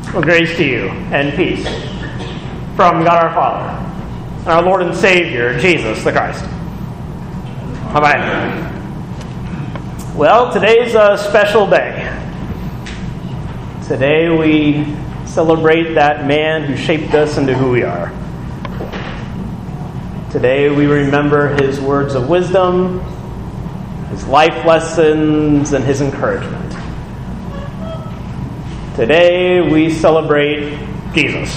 Well, grace to you and peace from God our Father and our Lord and Savior, Jesus the Christ. Amen. Well, today's a special day. Today we celebrate that man who shaped us into who we are. Today we remember his words of wisdom, his life lessons, and his encouragement. Today we celebrate Jesus.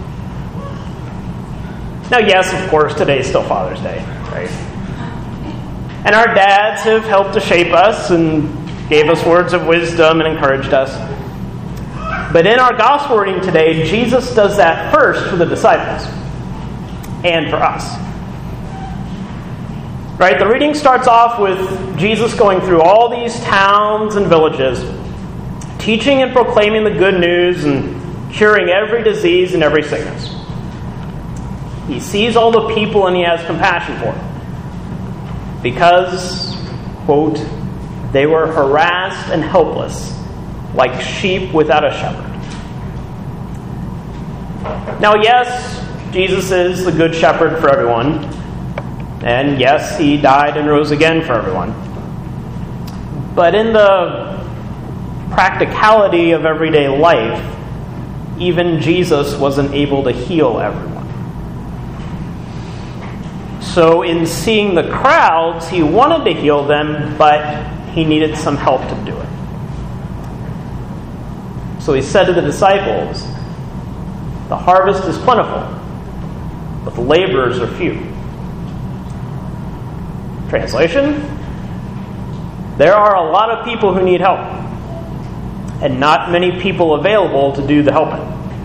Now, yes, of course, today is still Father's Day, right? And our dads have helped to shape us and gave us words of wisdom and encouraged us. But in our gospel reading today, Jesus does that first for the disciples and for us. Right? The reading starts off with Jesus going through all these towns and villages, teaching and proclaiming the good news and curing every disease and every sickness. He sees all the people and he has compassion for them because, quote, they were harassed and helpless, like sheep without a shepherd. Now, yes, Jesus is the good shepherd for everyone. And yes, he died and rose again for everyone. But in the practicality of everyday life, even Jesus wasn't able to heal everyone. So in seeing the crowds, he wanted to heal them, but he needed some help to do it. So he said to the disciples, "The harvest is plentiful, but the laborers are few." Translation: there are a lot of people who need help, and not many people available to do the helping.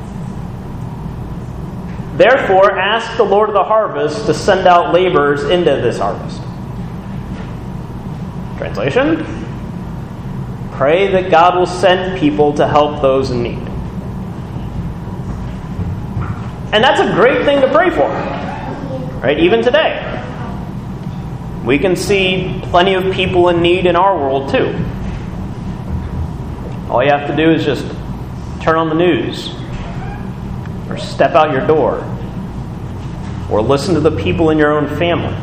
Therefore, ask the Lord of the harvest to send out laborers into this harvest. Translation: pray that God will send people to help those in need. And that's a great thing to pray for, right? Even today. We can see plenty of people in need in our world too. All you have to do is just turn on the news, or step out your door, or listen to the people in your own family.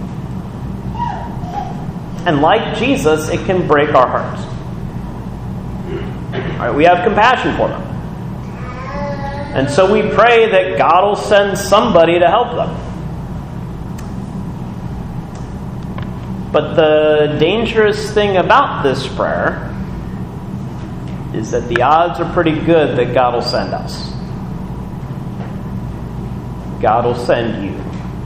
And like Jesus, it can break our hearts. All right, we have compassion for them. And so we pray that God will send somebody to help them. But the dangerous thing about this prayer is that the odds are pretty good that God will send us. God will send you.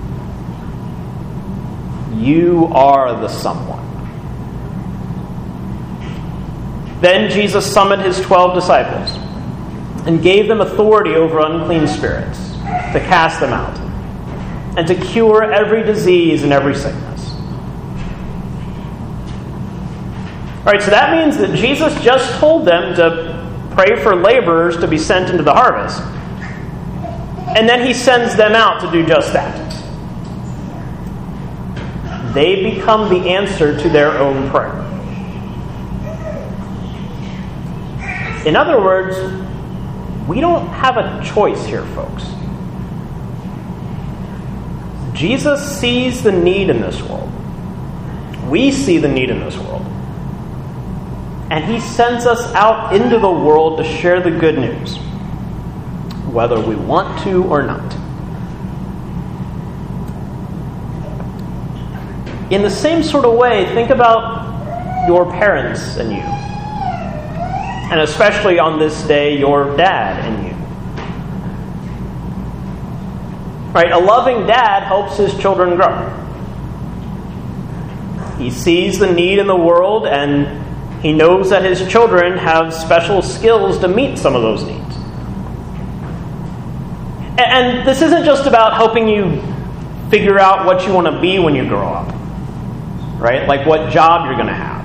You are the someone. Then Jesus summoned his 12 disciples and gave them authority over unclean spirits to cast them out and to cure every disease and every sickness. All right, so that means that Jesus just told them to pray for laborers to be sent into the harvest. And then he sends them out to do just that. They become the answer to their own prayer. In other words, we don't have a choice here, folks. Jesus sees the need in this world. We see the need in this world. And he sends us out into the world to share the good news, whether we want to or not. In the same sort of way, think about your parents and you. And especially on this day, your dad and you. Right? A loving dad helps his children grow. He sees the need in the world, and he knows that his children have special skills to meet some of those needs. And this isn't just about helping you figure out what you want to be when you grow up, right? Like what job you're going to have.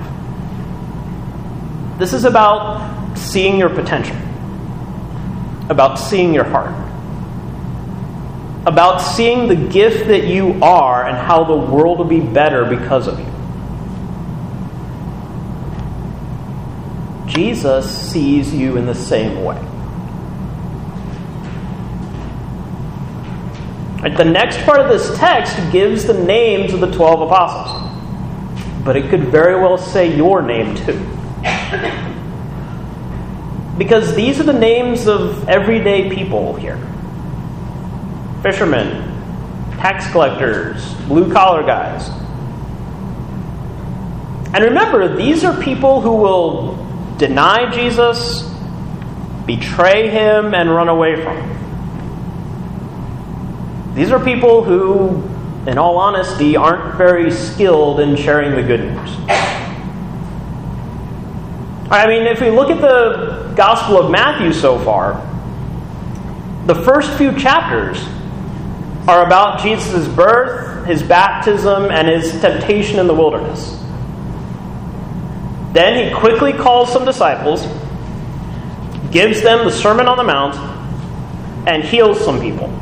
This is about seeing your potential, about seeing your heart, about seeing the gift that you are and how the world will be better because of you. Jesus sees you in the same way. Right, the next part of this text gives the names of the 12 apostles. But it could very well say your name too. Because these are the names of everyday people here. Fishermen, tax collectors, blue-collar guys. And remember, these are people who will deny Jesus, betray him, and run away from him. These are people who, in all honesty, aren't very skilled in sharing the good news. I mean, if we look at the Gospel of Matthew so far, the first few chapters are about Jesus' birth, his baptism, and his temptation in the wilderness. Then he quickly calls some disciples, gives them the Sermon on the Mount, and heals some people.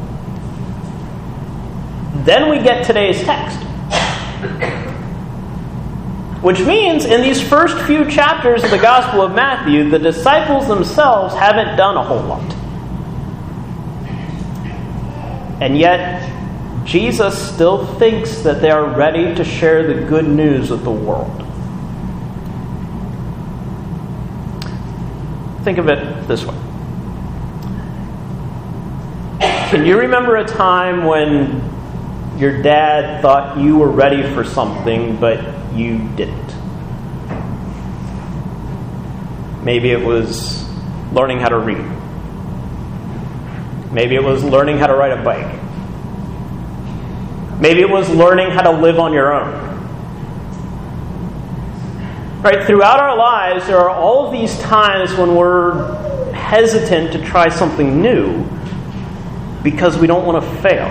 Then we get today's text. Which means in these first few chapters of the Gospel of Matthew, the disciples themselves haven't done a whole lot. And yet, Jesus still thinks that they are ready to share the good news with the world. Think of it this way. Can you remember a time when your dad thought you were ready for something, but you didn't? Maybe it was learning how to read. Maybe it was learning how to ride a bike. Maybe it was learning how to live on your own. Right? Throughout our lives, there are all of these times when we're hesitant to try something new because we don't want to fail.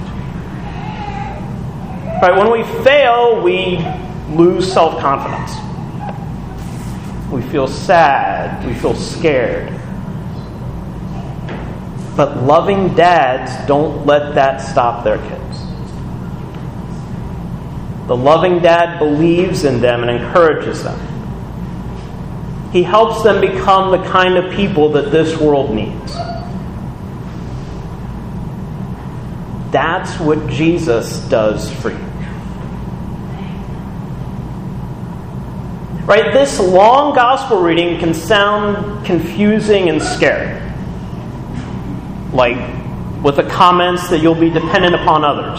Right? When we fail, we lose self-confidence. We feel sad. We feel scared. But loving dads don't let that stop their kids. The loving dad believes in them and encourages them. He helps them become the kind of people that this world needs. That's what Jesus does for you. Right? This long gospel reading can sound confusing and scary. Like with the comments that you'll be dependent upon others.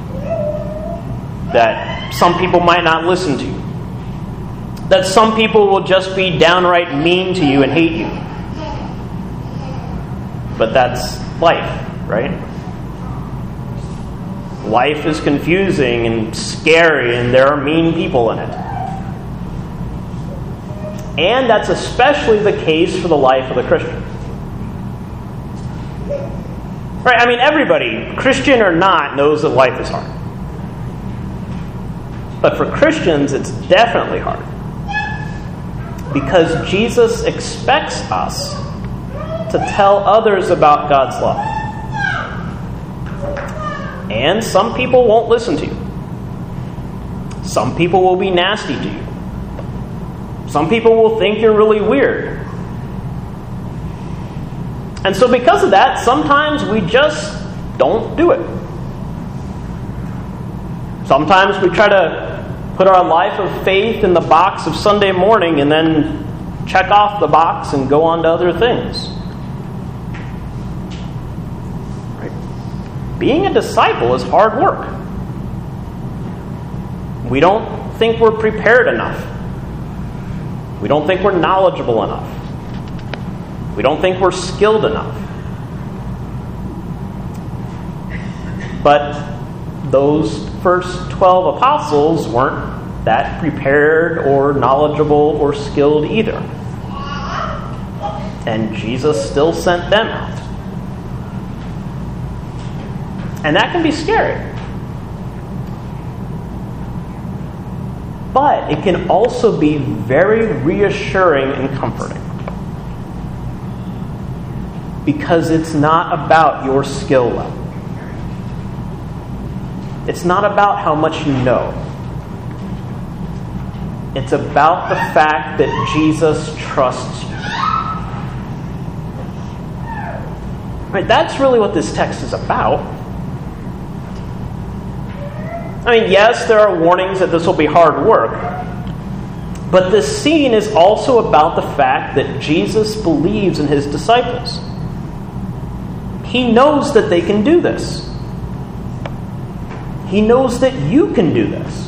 That some people might not listen to you. That some people will just be downright mean to you and hate you. But that's life, right? Life is confusing and scary, and there are mean people in it. And that's especially the case for the life of the Christian. Right? I mean, everybody, Christian or not, knows that life is hard. But for Christians, it's definitely hard. Because Jesus expects us to tell others about God's love. And some people won't listen to you. Some people will be nasty to you. Some people will think you're really weird. And so because of that, sometimes we just don't do it. Sometimes we try to put our life of faith in the box of Sunday morning and then check off the box and go on to other things. Right? Being a disciple is hard work. We don't think we're prepared enough. We don't think we're knowledgeable enough. We don't think we're skilled enough. But those first 12 apostles weren't that prepared or knowledgeable or skilled either. And Jesus still sent them out. And that can be scary. But it can also be very reassuring and comforting. Because it's not about your skill level. It's not about how much you know. It's about the fact that Jesus trusts you. Right, that's really what this text is about. I mean, yes, there are warnings that this will be hard work, but this scene is also about the fact that Jesus believes in his disciples. He knows that they can do this. He knows that you can do this.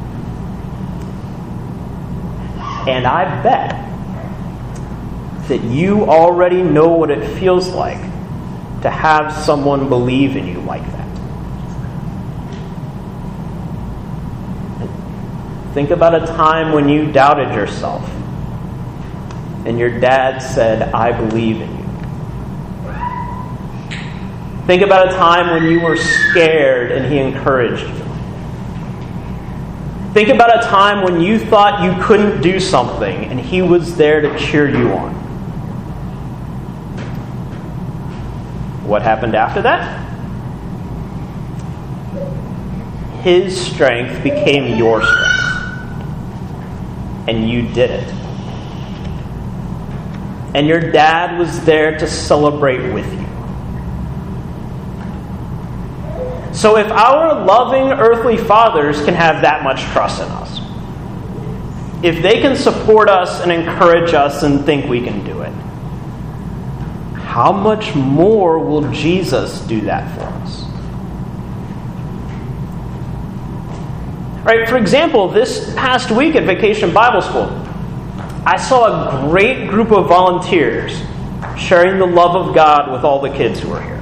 And I bet that you already know what it feels like to have someone believe in you like that. Think about a time when you doubted yourself and your dad said, "I believe in you." Think about a time when you were scared and he encouraged you. Think about a time when you thought you couldn't do something and he was there to cheer you on. What happened after that? His strength became your strength. And you did it. And your dad was there to celebrate with you. So if our loving earthly fathers can have that much trust in us, if they can support us and encourage us and think we can do it, how much more will Jesus do that for us? Right, for example, this past week at Vacation Bible School, I saw a great group of volunteers sharing the love of God with all the kids who were here.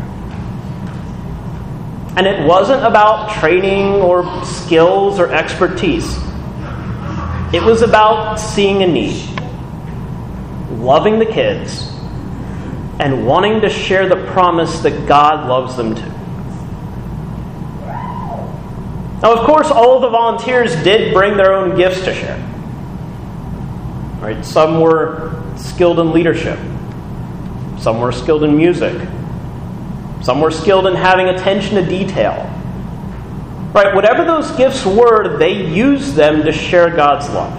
And it wasn't about training or skills or expertise. It was about seeing a need, loving the kids, and wanting to share the promise that God loves them too. Now, of course, all of the volunteers did bring their own gifts to share. Right? Some were skilled in leadership. Some were skilled in music. Some were skilled in having attention to detail. Right? Whatever those gifts were, they used them to share God's love.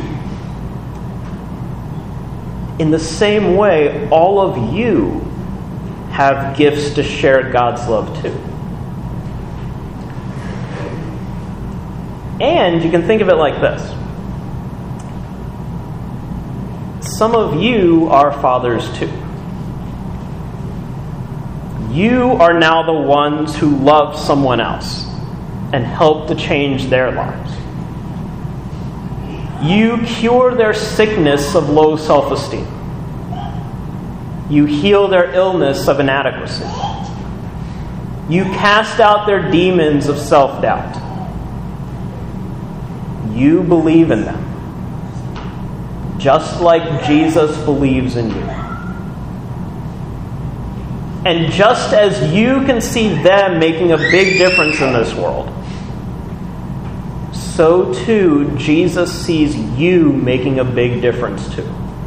In the same way, all of you have gifts to share God's love too. And you can think of it like this. Some of you are fathers too. You are now the ones who love someone else and help to change their lives. You cure their sickness of low self-esteem. You heal their illness of inadequacy. You cast out their demons of self-doubt. You believe in them, just like Jesus believes in you. And just as you can see them making a big difference in this world, so too Jesus sees you making a big difference too.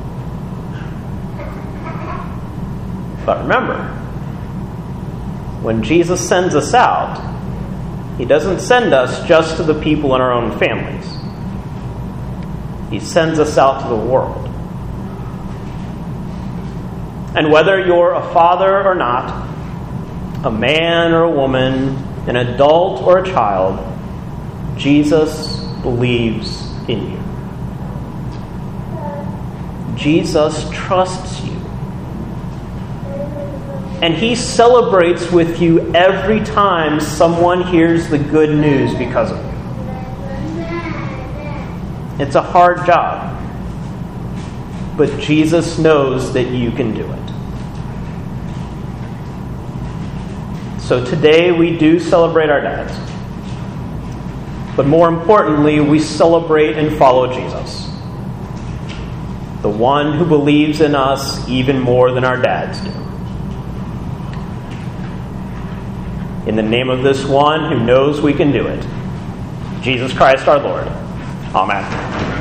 But remember, when Jesus sends us out, he doesn't send us just to the people in our own families. He sends us out to the world. And whether you're a father or not, a man or a woman, an adult or a child, Jesus believes in you. Jesus trusts you. And he celebrates with you every time someone hears the good news because of you. It's a hard job, but Jesus knows that you can do it. So today we do celebrate our dads. But more importantly, we celebrate and follow Jesus, the one who believes in us even more than our dads do. In the name of this one who knows we can do it, Jesus Christ our Lord. Amen.